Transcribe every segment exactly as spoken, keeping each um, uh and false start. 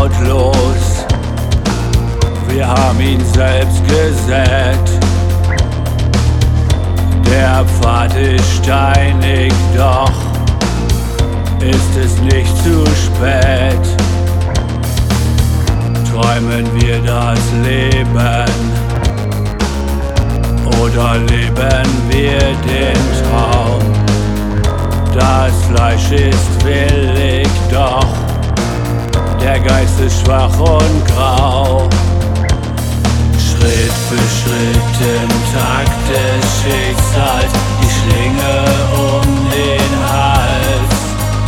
lautlos. Wir haben ihn selbst gesät. Der Pfad ist steinig, doch ist es nicht zu spät. Träumen wir das Leben oder leben wir den Traum? Das Fleisch ist willig, doch der Geist ist schwach und grau. Schritt für Schritt im Takt des Schicksals, die Schlinge um den Hals.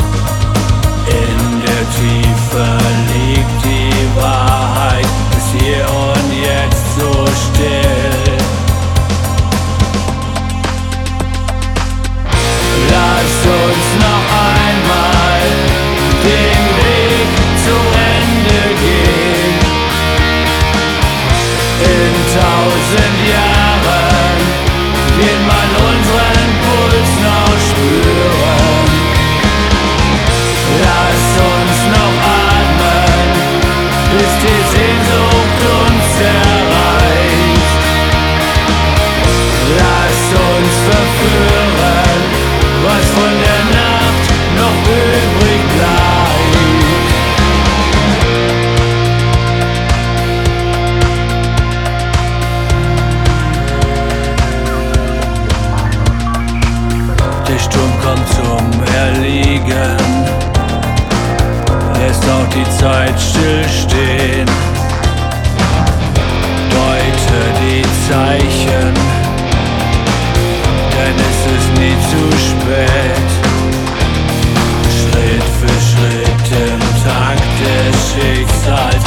In der Tiefe liegt die Wahrheit, ist hier und jetzt so still. Lass uns noch einmal den Weg zu Ende gehen. In tausend Jahren wird man unseren Puls noch spüren. Lass uns noch atmen, bis die Sehnsucht uns erreicht. Lass uns verführen, was von der Nacht noch übrig bleibt. Der Sturm kommt zum Erliegen, lässt auch die Zeit stillstehen. Deute die Zeichen, denn es ist nie zu spät. Schritt für Schritt im Takt des Schicksals,